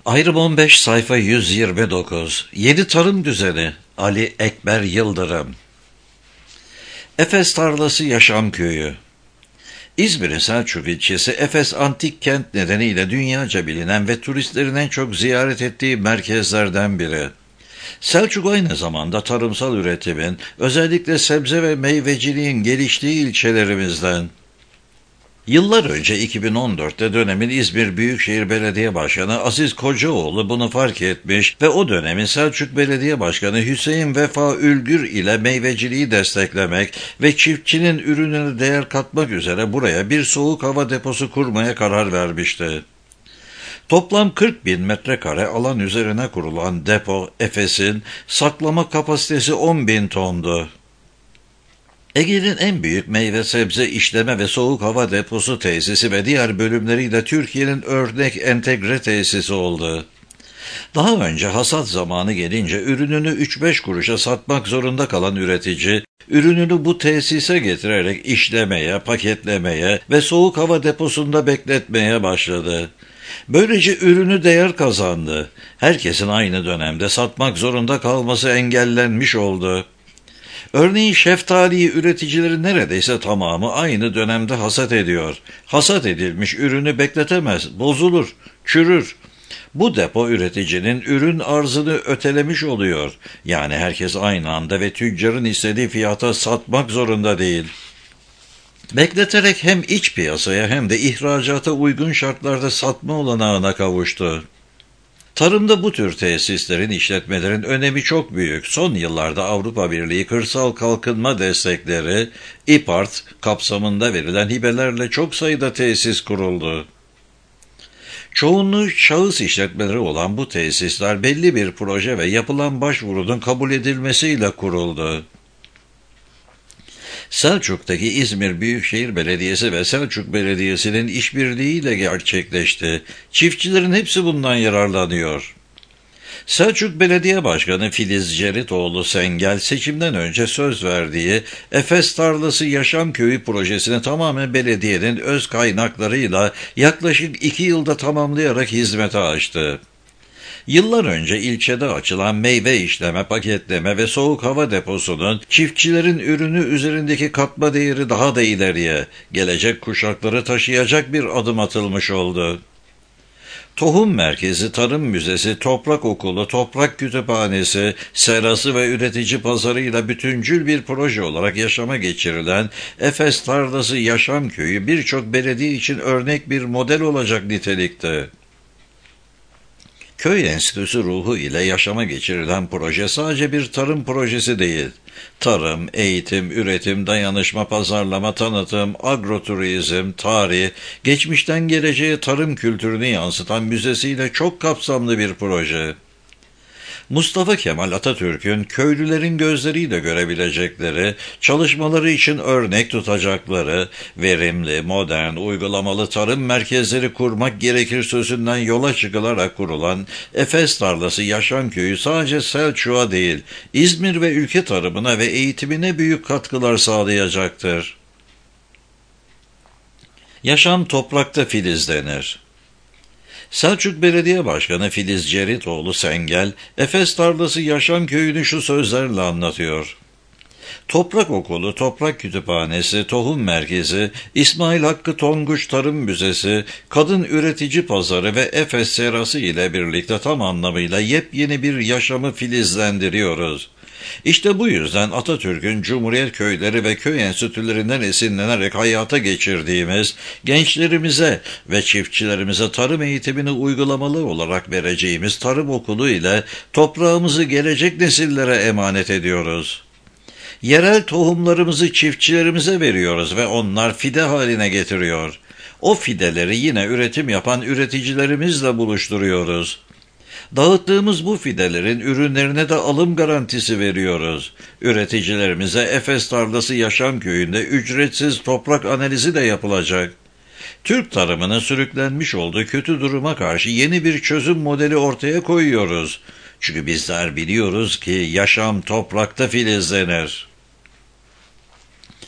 Ayrım 15 sayfa 129. Yeni Tarım Düzeni Ali Ekber Yıldırım. Efes Tarlası Yaşam Köyü. İzmir'in Selçuk ilçesi Efes antik kent nedeniyle dünyaca bilinen ve turistlerin en çok ziyaret ettiği merkezlerden biri. Selçuk aynı zamanda tarımsal üretimin, özellikle sebze ve meyveciliğin geliştiği ilçelerimizden. Yıllar önce 2014'te dönemin İzmir Büyükşehir Belediye Başkanı Aziz Kocaoğlu bunu fark etmiş ve o dönemin Selçuk Belediye Başkanı Hüseyin Vefa Ülgür ile meyveciliği desteklemek ve çiftçinin ürününe değer katmak üzere buraya bir soğuk hava deposu kurmaya karar vermişti. Toplam 40.000 metrekare alan üzerine kurulan depo Efes'in saklama kapasitesi 10.000 tondu. Ege'nin en büyük meyve sebze işleme ve soğuk hava deposu tesisi ve diğer bölümleriyle Türkiye'nin örnek entegre tesisi oldu. Daha önce hasat zamanı gelince ürününü 3-5 kuruşa satmak zorunda kalan üretici, ürününü bu tesise getirerek işlemeye, paketlemeye ve soğuk hava deposunda bekletmeye başladı. Böylece ürünü değer kazandı. Herkesin aynı dönemde satmak zorunda kalması engellenmiş oldu. Örneğin şeftaliyi üreticilerin neredeyse tamamı aynı dönemde hasat ediyor. Hasat edilmiş ürünü bekletemez, bozulur, çürür. Bu depo üreticinin ürün arzını ötelemiş oluyor. Yani herkes aynı anda ve tüccarın istediği fiyata satmak zorunda değil. Bekleterek hem iç piyasaya hem de ihracata uygun şartlarda satma olanağına kavuştu. Tarımda bu tür tesislerin, işletmelerin önemi çok büyük. Son yıllarda Avrupa Birliği Kırsal Kalkınma Destekleri, İPART kapsamında verilen hibelerle çok sayıda tesis kuruldu. Çoğunluğu şahıs işletmeleri olan bu tesisler belli bir proje ve yapılan başvurunun kabul edilmesiyle kuruldu. Selçuk'taki İzmir Büyükşehir Belediyesi ve Selçuk Belediyesi'nin işbirliğiyle gerçekleşti. Çiftçilerin hepsi bundan yararlanıyor. Selçuk Belediye Başkanı Filiz Ceritoğlu Sengel seçimden önce söz verdiği Efes Tarlası Yaşam Köyü projesini tamamen belediyenin öz kaynaklarıyla yaklaşık 2 yılda tamamlayarak hizmete açtı. Yıllar önce ilçede açılan meyve işleme, paketleme ve soğuk hava deposunun çiftçilerin ürünü üzerindeki katma değeri daha da ileriye, gelecek kuşakları taşıyacak bir adım atılmış oldu. Tohum Merkezi, Tarım Müzesi, Toprak Okulu, Toprak Kütüphanesi, serası ve üretici pazarıyla bütüncül bir proje olarak yaşama geçirilen Efes Tarlası Yaşam Köyü birçok belediye için örnek bir model olacak nitelikte. Köy enstitüsü ruhu ile yaşama geçirilen proje sadece bir tarım projesi değil. Tarım, eğitim, üretim, dayanışma, pazarlama, tanıtım, agroturizm, tarih, geçmişten geleceğe tarım kültürünü yansıtan müzesiyle çok kapsamlı bir proje. Mustafa Kemal Atatürk'ün köylülerin gözleriyle görebilecekleri, çalışmaları için örnek tutacakları, verimli, modern, uygulamalı tarım merkezleri kurmak gerekir sözünden yola çıkılarak kurulan Efes Tarlası Yaşam Köyü sadece Selçuk'a değil, İzmir ve ülke tarımına ve eğitimine büyük katkılar sağlayacaktır. Yaşam toprakta filizlenir. Selçuk Belediye Başkanı Filiz Ceritoğlu Sengel, Efes Tarlası Yaşam Köyü'nü şu sözlerle anlatıyor. Toprak Okulu, Toprak Kütüphanesi, Tohum Merkezi, İsmail Hakkı Tonguç Tarım Müzesi, Kadın Üretici Pazarı ve Efes Serası ile birlikte tam anlamıyla yepyeni bir yaşamı filizlendiriyoruz. İşte bu yüzden Atatürk'ün Cumhuriyet köyleri ve köy enstitülerinden esinlenerek hayata geçirdiğimiz gençlerimize ve çiftçilerimize tarım eğitimini uygulamalı olarak vereceğimiz tarım okulu ile toprağımızı gelecek nesillere emanet ediyoruz. Yerel tohumlarımızı çiftçilerimize veriyoruz ve onlar fide haline getiriyor. O fideleri yine üretim yapan üreticilerimizle buluşturuyoruz. Dağıttığımız bu fidelerin ürünlerine de alım garantisi veriyoruz. Üreticilerimize Efes Tarlası Yaşam Köyü'nde ücretsiz toprak analizi de yapılacak. Türk tarımının sürüklenmiş olduğu kötü duruma karşı yeni bir çözüm modeli ortaya koyuyoruz. Çünkü bizler biliyoruz ki yaşam toprakta filizlenir.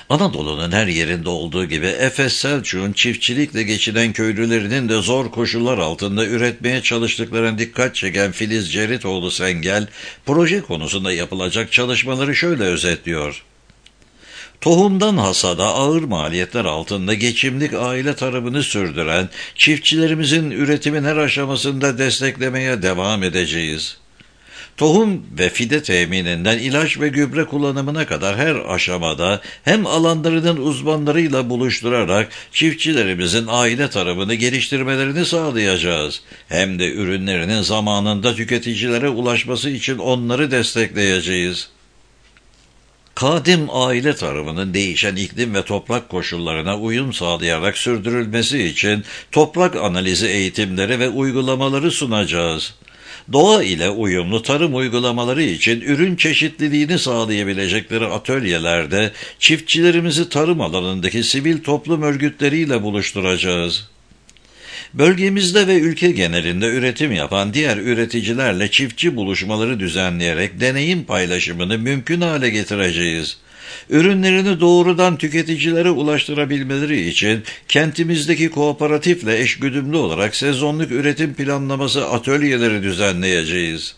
Anadolu'nun her yerinde olduğu gibi Efes Selçuk'un çiftçilikle geçinen köylülerinin de zor koşullar altında üretmeye çalıştıklarına dikkat çeken Filiz Ceritoğlu Sengel, proje konusunda yapılacak çalışmaları şöyle özetliyor. Tohumdan hasada ağır maliyetler altında geçimlik aile tarımını sürdüren çiftçilerimizin üretimin her aşamasında desteklemeye devam edeceğiz. Tohum ve fide temininden ilaç ve gübre kullanımına kadar her aşamada hem alanlarının uzmanlarıyla buluşturarak çiftçilerimizin aile tarımını geliştirmelerini sağlayacağız. Hem de ürünlerinin zamanında tüketicilere ulaşması için onları destekleyeceğiz. Kadim aile tarımının değişen iklim ve toprak koşullarına uyum sağlayarak sürdürülmesi için toprak analizi eğitimleri ve uygulamaları sunacağız. Doğa ile uyumlu tarım uygulamaları için ürün çeşitliliğini sağlayabilecekleri atölyelerde çiftçilerimizi tarım alanındaki sivil toplum örgütleriyle buluşturacağız. Bölgemizde ve ülke genelinde üretim yapan diğer üreticilerle çiftçi buluşmaları düzenleyerek deneyim paylaşımını mümkün hale getireceğiz. Ürünlerini doğrudan tüketicilere ulaştırabilmeleri için kentimizdeki kooperatifle eşgüdümlü olarak sezonluk üretim planlaması atölyeleri düzenleyeceğiz.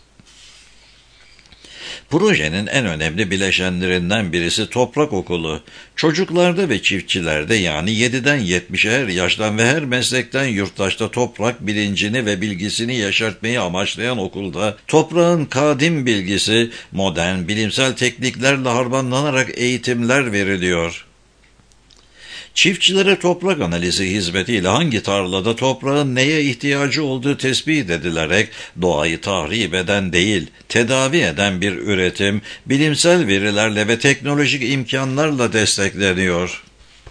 Projenin en önemli bileşenlerinden birisi toprak okulu. Çocuklarda ve çiftçilerde yani 7'den 70'e her yaştan ve her meslekten yurttaşta toprak bilincini ve bilgisini yeşertmeyi amaçlayan okulda toprağın kadim bilgisi, modern bilimsel tekniklerle harmanlanarak eğitimler veriliyor. Çiftçilere toprak analizi hizmetiyle hangi tarlada toprağın neye ihtiyacı olduğu tespit edilerek doğayı tahrip eden değil, tedavi eden bir üretim, bilimsel verilerle ve teknolojik imkanlarla destekleniyor.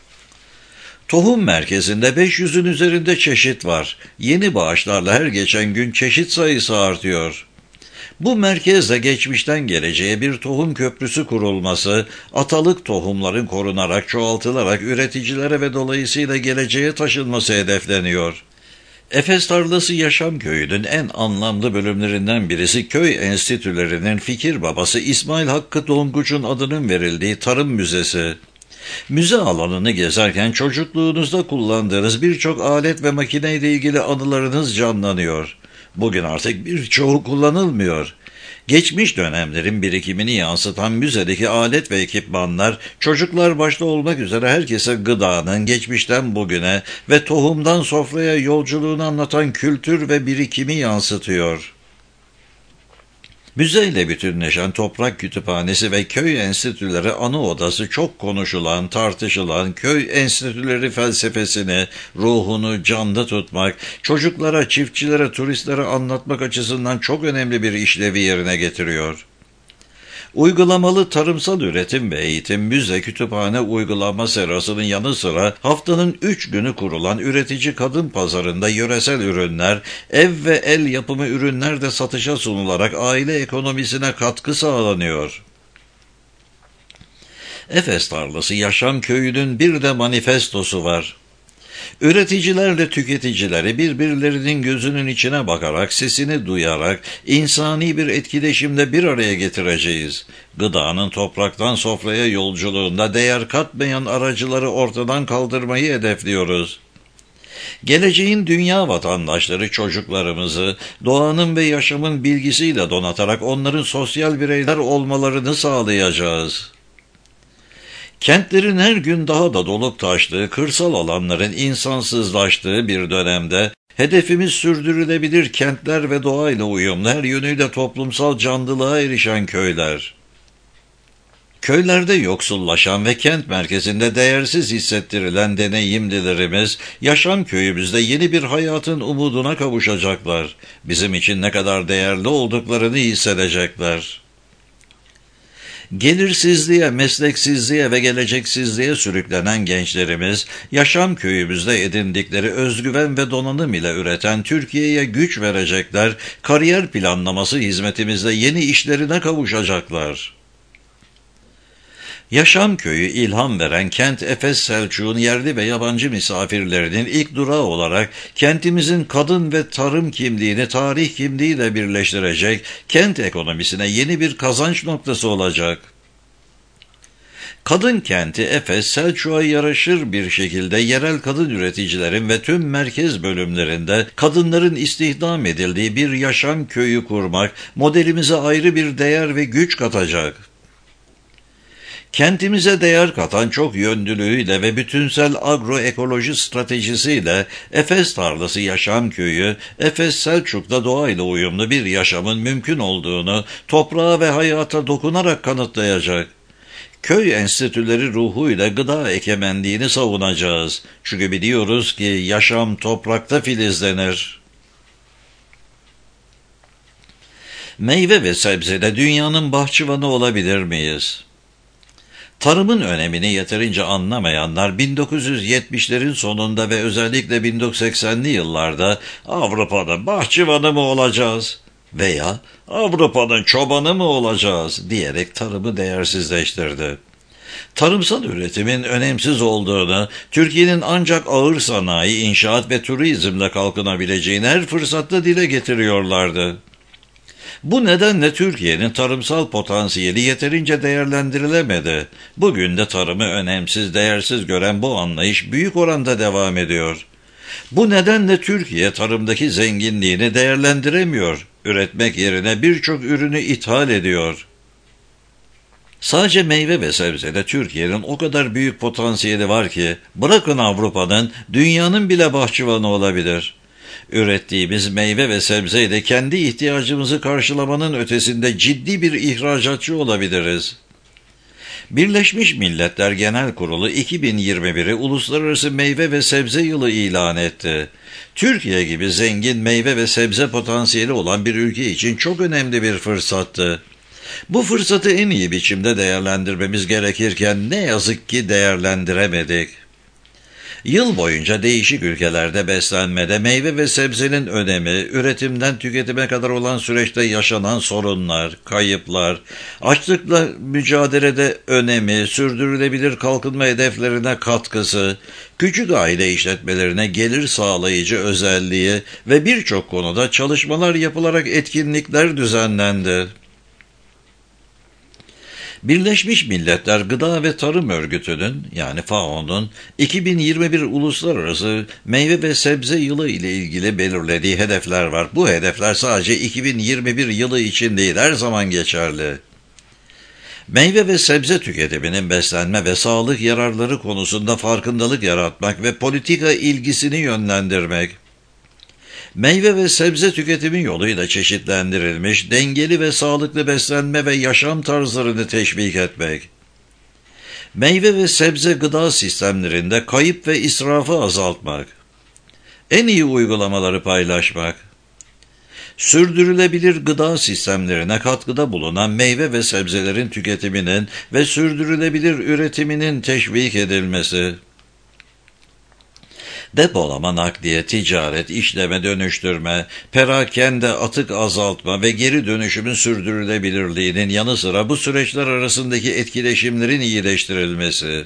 Tohum merkezinde 500'ün üzerinde çeşit var. Yeni bağışlarla her geçen gün çeşit sayısı artıyor. Bu merkezde geçmişten geleceğe bir tohum köprüsü kurulması, atalık tohumların korunarak, çoğaltılarak üreticilere ve dolayısıyla geleceğe taşınması hedefleniyor. Efes Tarlası Yaşam Köyü'nün en anlamlı bölümlerinden birisi köy enstitülerinin fikir babası İsmail Hakkı Donguç'un adının verildiği Tarım Müzesi. Müze alanını gezerken çocukluğunuzda kullandığınız birçok alet ve makineyle ilgili anılarınız canlanıyor. Bugün artık birçoğu kullanılmıyor. Geçmiş dönemlerin birikimini yansıtan müzedeki alet ve ekipmanlar, çocuklar başta olmak üzere herkese gıdanın geçmişten bugüne ve tohumdan sofraya yolculuğunu anlatan kültür ve birikimi yansıtıyor. Müzeyle bütünleşen toprak kütüphanesi ve köy enstitüleri anı odası çok konuşulan, tartışılan köy enstitüleri felsefesini, ruhunu canlı tutmak, çocuklara, çiftçilere, turistlere anlatmak açısından çok önemli bir işlevi yerine getiriyor. Uygulamalı tarımsal üretim ve eğitim, müze, kütüphane uygulama serasının yanı sıra haftanın 3 günü kurulan üretici kadın pazarında yöresel ürünler, ev ve el yapımı ürünler de satışa sunularak aile ekonomisine katkı sağlanıyor. Efes Tarlası Yaşam Köyü'nün bir de manifestosu var. Üreticilerle tüketicileri birbirlerinin gözünün içine bakarak, sesini duyarak, insani bir etkileşimde bir araya getireceğiz. Gıdanın topraktan sofraya yolculuğunda değer katmayan aracıları ortadan kaldırmayı hedefliyoruz. Geleceğin dünya vatandaşları çocuklarımızı doğanın ve yaşamın bilgisiyle donatarak onların sosyal bireyler olmalarını sağlayacağız. Kentlerin her gün daha da dolup taştığı, kırsal alanların insansızlaştığı bir dönemde hedefimiz sürdürülebilir kentler ve doğayla uyumlu, her yönüyle toplumsal canlılığa erişen köyler. Köylerde yoksullaşan ve kent merkezinde değersiz hissettirilen deneyimlilerimiz, yaşam köyümüzde yeni bir hayatın umuduna kavuşacaklar. Bizim için ne kadar değerli olduklarını hissedecekler. Gelirsizliğe, mesleksizliğe ve geleceksizliğe sürüklenen gençlerimiz, yaşam köyümüzde edindikleri özgüven ve donanım ile üreten Türkiye'ye güç verecekler, kariyer planlaması hizmetimizde yeni işlerine kavuşacaklar. Yaşam Köyü ilham veren kent Efes Selçuk'un yerli ve yabancı misafirlerinin ilk durağı olarak kentimizin kadın ve tarım kimliğini tarih kimliğiyle birleştirecek, kent ekonomisine yeni bir kazanç noktası olacak. Kadın kenti Efes, Selçuk'a yaraşır bir şekilde yerel kadın üreticilerin ve tüm merkez bölümlerinde kadınların istihdam edildiği bir yaşam köyü kurmak modelimize ayrı bir değer ve güç katacak. Kentimize değer katan çok yönlülüğüyle ve bütünsel agroekoloji stratejisiyle Efes Tarlası Yaşam Köyü, Efes Selçuk'ta doğayla uyumlu bir yaşamın mümkün olduğunu toprağa ve hayata dokunarak kanıtlayacak. Köy enstitüleri ruhuyla gıda egemenliğini savunacağız. Çünkü biliyoruz ki yaşam toprakta filizlenir. Meyve ve sebzede dünyanın bahçıvanı olabilir miyiz? Tarımın önemini yeterince anlamayanlar 1970'lerin sonunda ve özellikle 1980'li yıllarda Avrupa'da bahçıvanı mı olacağız veya Avrupa'nın çobanı mı olacağız diyerek tarımı değersizleştirdi. Tarımsal üretimin önemsiz olduğunu, Türkiye'nin ancak ağır sanayi, inşaat ve turizmle kalkınabileceğini her fırsatta dile getiriyorlardı. Bu nedenle Türkiye'nin tarımsal potansiyeli yeterince değerlendirilemedi. Bugün de tarımı önemsiz, değersiz gören bu anlayış büyük oranda devam ediyor. Bu nedenle Türkiye tarımdaki zenginliğini değerlendiremiyor. Üretmek yerine birçok ürünü ithal ediyor. Sadece meyve ve sebzede Türkiye'nin o kadar büyük potansiyeli var ki, bırakın Avrupa'nın, dünyanın bile bahçıvanı olabilir. Ürettiğimiz meyve ve sebzeyle kendi ihtiyacımızı karşılamanın ötesinde ciddi bir ihracatçı olabiliriz. Birleşmiş Milletler Genel Kurulu 2021'i Uluslararası Meyve ve Sebze Yılı ilan etti. Türkiye gibi zengin meyve ve sebze potansiyeli olan bir ülke için çok önemli bir fırsattı. Bu fırsatı en iyi biçimde değerlendirmemiz gerekirken ne yazık ki değerlendiremedik. Yıl boyunca değişik ülkelerde beslenmede meyve ve sebzenin önemi, üretimden tüketime kadar olan süreçte yaşanan sorunlar, kayıplar, açlıkla mücadelede önemi, sürdürülebilir kalkınma hedeflerine katkısı, küçük aile işletmelerine gelir sağlayıcı özelliği ve birçok konuda çalışmalar yapılarak etkinlikler düzenlendi. Birleşmiş Milletler Gıda ve Tarım Örgütü'nün yani FAO'nun 2021 Uluslararası Meyve ve Sebze Yılı ile ilgili belirlediği hedefler var. Bu hedefler sadece 2021 yılı için değil, her zaman geçerli. Meyve ve sebze tüketiminin beslenme ve sağlık yararları konusunda farkındalık yaratmak ve politika ilgisini yönlendirmek. Meyve ve sebze tüketimi yoluyla çeşitlendirilmiş, dengeli ve sağlıklı beslenme ve yaşam tarzlarını teşvik etmek. Meyve ve sebze gıda sistemlerinde kayıp ve israfı azaltmak. En iyi uygulamaları paylaşmak. Sürdürülebilir gıda sistemlerine katkıda bulunan meyve ve sebzelerin tüketiminin ve sürdürülebilir üretiminin teşvik edilmesi. Depolama, nakliye, ticaret, işleme, dönüştürme, perakende, atık azaltma ve geri dönüşümün sürdürülebilirliğinin yanı sıra bu süreçler arasındaki etkileşimlerin iyileştirilmesi.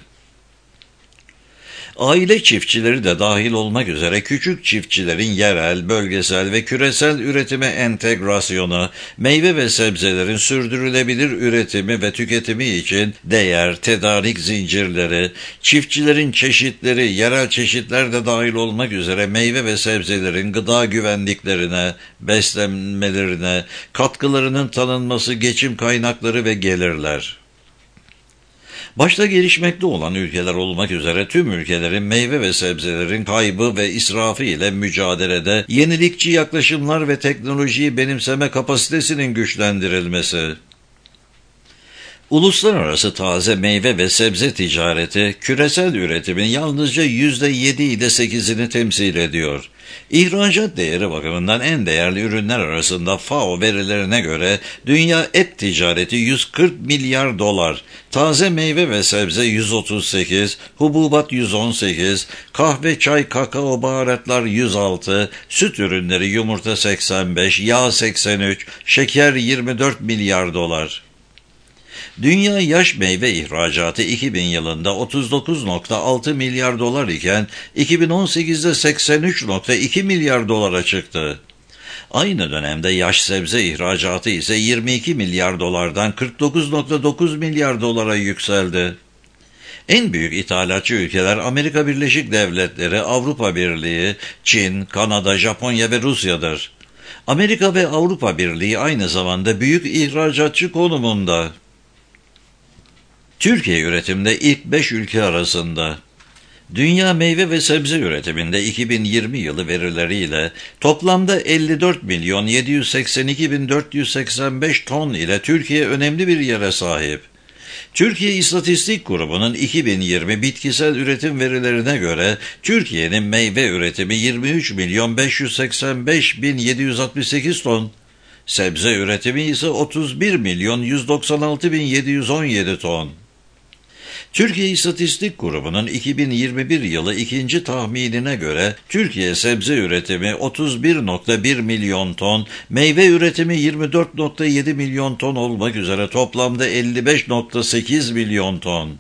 Aile çiftçileri de dahil olmak üzere küçük çiftçilerin yerel, bölgesel ve küresel üretime entegrasyonu, meyve ve sebzelerin sürdürülebilir üretimi ve tüketimi için değer, tedarik zincirleri, çiftçilerin çeşitleri, yerel çeşitler de dahil olmak üzere meyve ve sebzelerin gıda güvenliklerine, beslenmelerine, katkılarının tanınması, geçim kaynakları ve gelirler. Başta gelişmekte olan ülkeler olmak üzere tüm ülkelerin meyve ve sebzelerin kaybı ve israfı ile mücadelede yenilikçi yaklaşımlar ve teknolojiyi benimseme kapasitesinin güçlendirilmesi. Uluslararası taze meyve ve sebze ticareti, küresel üretimin yalnızca %7 ile 8'ini temsil ediyor. İhracat değeri bakımından en değerli ürünler arasında FAO verilerine göre dünya et ticareti 140 milyar dolar, taze meyve ve sebze 138, hububat 118, kahve, çay, kakao, baharatlar 106, süt ürünleri, yumurta 85, yağ 83, şeker 24 milyar dolar. Dünya yaş meyve ihracatı 2000 yılında 39,6 milyar dolar iken 2018'de 83,2 milyar dolara çıktı. Aynı dönemde yaş sebze ihracatı ise 22 milyar dolardan 49,9 milyar dolara yükseldi. En büyük ithalatçı ülkeler Amerika Birleşik Devletleri, Avrupa Birliği, Çin, Kanada, Japonya ve Rusya'dır. Amerika ve Avrupa Birliği aynı zamanda büyük ihracatçı konumunda. Türkiye üretimde ilk 5 ülke arasında. Dünya meyve ve sebze üretiminde 2020 yılı verileriyle toplamda 54.782.485 ton ile Türkiye önemli bir yere sahip. Türkiye İstatistik Kurumu'nun 2020 bitkisel üretim verilerine göre Türkiye'nin meyve üretimi 23.585.768 ton, sebze üretimi ise 31.196.717 ton. Türkiye İstatistik Kurumu'nun 2021 yılı ikinci tahminine göre Türkiye sebze üretimi 31.1 milyon ton, meyve üretimi 24.7 milyon ton olmak üzere toplamda 55.8 milyon ton.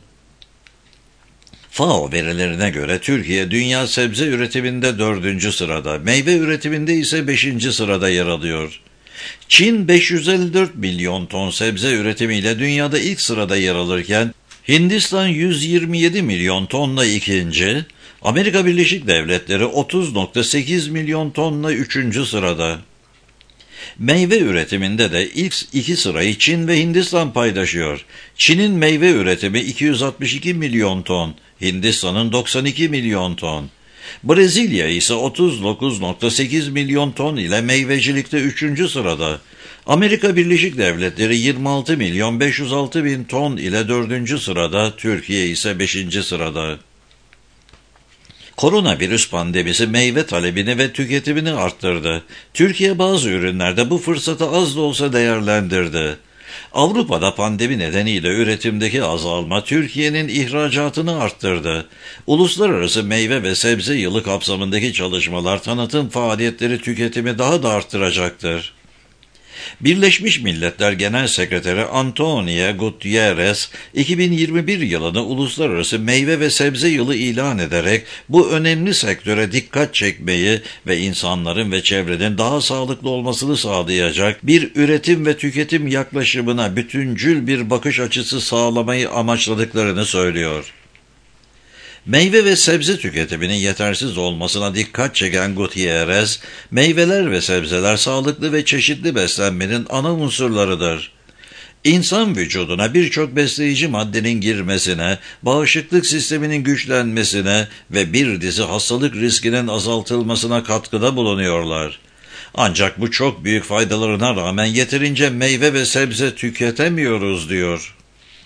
FAO verilerine göre Türkiye dünya sebze üretiminde 4. sırada, meyve üretiminde ise 5. sırada yer alıyor. Çin 554 milyon ton sebze üretimiyle dünyada ilk sırada yer alırken, Hindistan 127 milyon tonla ikinci, Amerika Birleşik Devletleri 30.8 milyon tonla 3. sırada. Meyve üretiminde de ilk 2 sırayı Çin ve Hindistan paylaşıyor. Çin'in meyve üretimi 262 milyon ton, Hindistan'ın 92 milyon ton. Brezilya ise 39.8 milyon ton ile meyvecilikte 3. sırada. Amerika Birleşik Devletleri 26 milyon 506 bin ton ile 4. sırada, Türkiye ise 5. sırada. Koronavirüs pandemisi meyve talebini ve tüketimini arttırdı. Türkiye bazı ürünlerde bu fırsatı az da olsa değerlendirdi. Avrupa'da pandemi nedeniyle üretimdeki azalma Türkiye'nin ihracatını arttırdı. Uluslararası meyve ve sebze yılı kapsamındaki çalışmalar tanıtım faaliyetleri tüketimi daha da arttıracaktır. Birleşmiş Milletler Genel Sekreteri Antonio Guterres, 2021 yılını Uluslararası Meyve ve Sebze Yılı ilan ederek bu önemli sektöre dikkat çekmeyi ve insanların ve çevrenin daha sağlıklı olmasını sağlayacak bir üretim ve tüketim yaklaşımına bütüncül bir bakış açısı sağlamayı amaçladıklarını söylüyor. Meyve ve sebze tüketiminin yetersiz olmasına dikkat çeken Gutierrez, meyveler ve sebzeler sağlıklı ve çeşitli beslenmenin ana unsurlarıdır. İnsan vücuduna birçok besleyici maddenin girmesine, bağışıklık sisteminin güçlenmesine ve bir dizi hastalık riskinin azaltılmasına katkıda bulunuyorlar. Ancak bu çok büyük faydalarına rağmen yeterince meyve ve sebze tüketemiyoruz, diyor.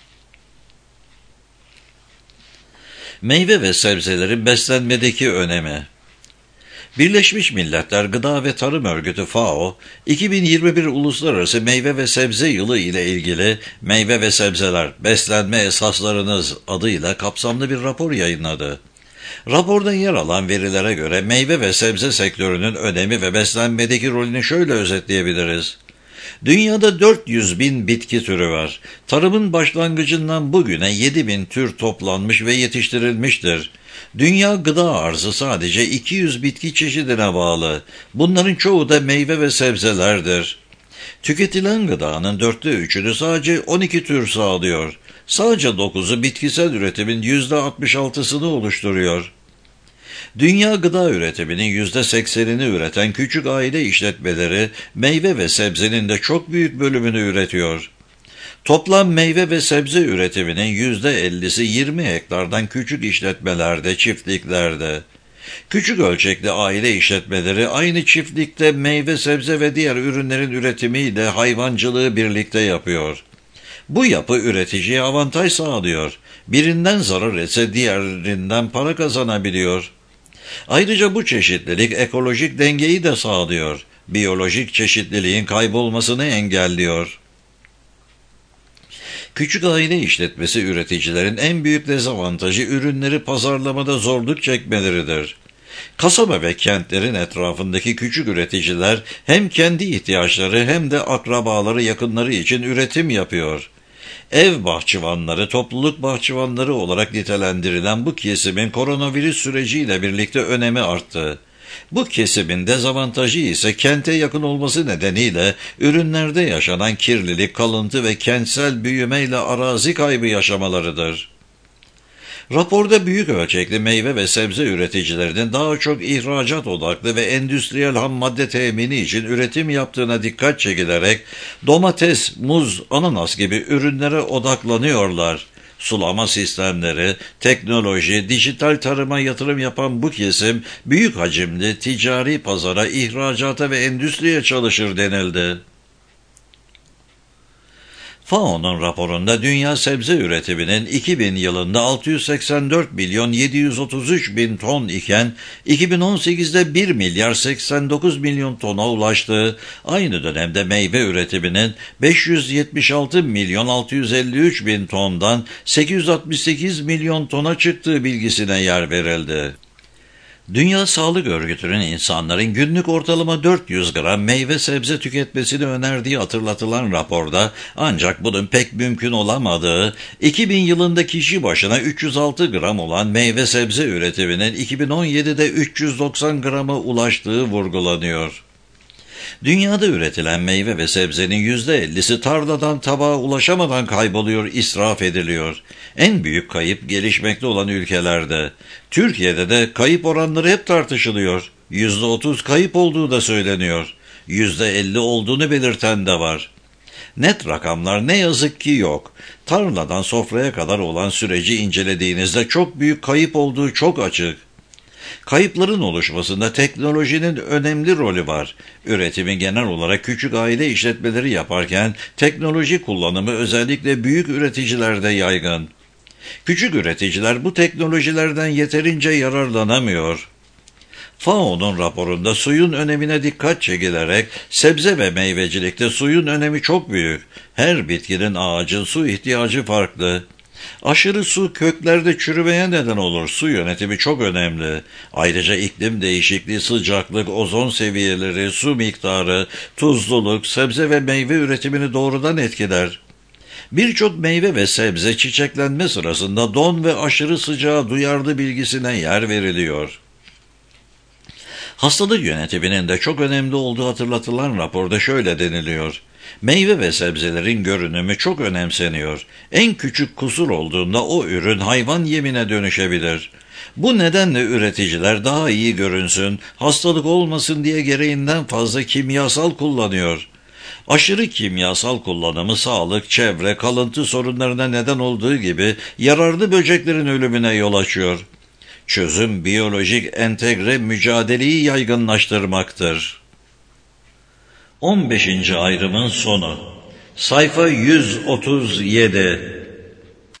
Meyve ve sebzelerin beslenmedeki önemi. Birleşmiş Milletler Gıda ve Tarım Örgütü FAO, 2021 Uluslararası Meyve ve Sebze Yılı ile ilgili Meyve ve Sebzeler, Beslenme Esaslarınız adıyla kapsamlı bir rapor yayınladı. Raporda yer alan verilere göre meyve ve sebze sektörünün önemi ve beslenmedeki rolünü şöyle özetleyebiliriz. Dünyada 400 bin bitki türü var. Tarımın başlangıcından bugüne 7 bin tür toplanmış ve yetiştirilmiştir. Dünya gıda arzı sadece 200 bitki çeşidine bağlı. Bunların çoğu da meyve ve sebzelerdir. Tüketilen gıdanın 3'ünü sadece 12 tür sağlıyor. Sadece 9'u bitkisel üretimin %66'sını oluşturuyor. Dünya gıda üretiminin %80'ini üreten küçük aile işletmeleri meyve ve sebzenin de çok büyük bölümünü üretiyor. Toplam meyve ve sebze üretiminin %50'si 20 hektardan küçük işletmelerde, çiftliklerde. Küçük ölçekli aile işletmeleri aynı çiftlikte meyve, sebze ve diğer ürünlerin üretimiyle hayvancılığı birlikte yapıyor. Bu yapı üreticiye avantaj sağlıyor. Birinden zarar etse diğerinden para kazanabiliyor. Ayrıca bu çeşitlilik ekolojik dengeyi de sağlıyor. Biyolojik çeşitliliğin kaybolmasını engelliyor. Küçük aile işletmesi üreticilerin en büyük dezavantajı ürünleri pazarlamada zorluk çekmeleridir. Kasaba ve kentlerin etrafındaki küçük üreticiler hem kendi ihtiyaçları hem de akrabaları, yakınları için üretim yapıyor. Ev bahçıvanları, topluluk bahçıvanları olarak nitelendirilen bu kesimin koronavirüs süreciyle birlikte önemi arttı. Bu kesimin dezavantajı ise kente yakın olması nedeniyle ürünlerde yaşanan kirlilik, kalıntı ve kentsel büyümeyle arazi kaybı yaşamalarıdır. Raporda büyük ölçekli meyve ve sebze üreticilerinin daha çok ihracat odaklı ve endüstriyel ham madde temini için üretim yaptığına dikkat çekilerek domates, muz, ananas gibi ürünlere odaklanıyorlar. Sulama sistemleri, teknoloji, dijital tarıma yatırım yapan bu kesim büyük hacimli ticari pazara, ihracata ve endüstriye çalışır denildi. FAO'nun raporunda dünya sebze üretiminin 2000 yılında 684 milyon 733 bin ton iken 2018'de 1 milyar 89 milyon tona ulaştığı, aynı dönemde meyve üretiminin 576 milyon 653 bin tondan 868 milyon tona çıktığı bilgisine yer verildi. Dünya Sağlık Örgütü'nün insanların günlük ortalama 400 gram meyve sebze tüketmesini önerdiği hatırlatılan raporda, ancak bunun pek mümkün olamadığı, 2000 yılında kişi başına 306 gram olan meyve sebze üretiminin 2017'de 390 grama ulaştığı vurgulanıyor. Dünyada üretilen meyve ve sebzenin %50'si tarladan tabağa ulaşamadan kayboluyor, israf ediliyor. En büyük kayıp gelişmekte olan ülkelerde. Türkiye'de de kayıp oranları hep tartışılıyor. %30 kayıp olduğu da söyleniyor. %50 olduğunu belirten de var. Net rakamlar ne yazık ki yok. Tarladan sofraya kadar olan süreci incelediğinizde çok büyük kayıp olduğu çok açık. Kayıpların oluşmasında teknolojinin önemli rolü var. Üretimi genel olarak küçük aile işletmeleri yaparken teknoloji kullanımı özellikle büyük üreticilerde yaygın. Küçük üreticiler bu teknolojilerden yeterince yararlanamıyor. FAO'nun raporunda suyun önemine dikkat çekilerek sebze ve meyvecilikte suyun önemi çok büyük. Her bitkinin, ağacın su ihtiyacı farklı. Aşırı su köklerde çürümeye neden olur. Su yönetimi çok önemli. Ayrıca iklim değişikliği, sıcaklık, ozon seviyeleri, su miktarı, tuzluluk, sebze ve meyve üretimini doğrudan etkiler. Birçok meyve ve sebze çiçeklenme sırasında don ve aşırı sıcağa duyarlı bilgisine yer veriliyor. Hastalık yönetiminin de çok önemli olduğu hatırlatılan raporda şöyle deniliyor. Meyve ve sebzelerin görünümü çok önemseniyor. En küçük kusur olduğunda o ürün hayvan yemine dönüşebilir. Bu nedenle üreticiler daha iyi görünsün, hastalık olmasın diye gereğinden fazla kimyasal kullanıyor. Aşırı kimyasal kullanımı sağlık, çevre, kalıntı sorunlarına neden olduğu gibi yararlı böceklerin ölümüne yol açıyor. Çözüm biyolojik entegre mücadeleyi yaygınlaştırmaktır. 15. ayrımın sonu. Sayfa 137.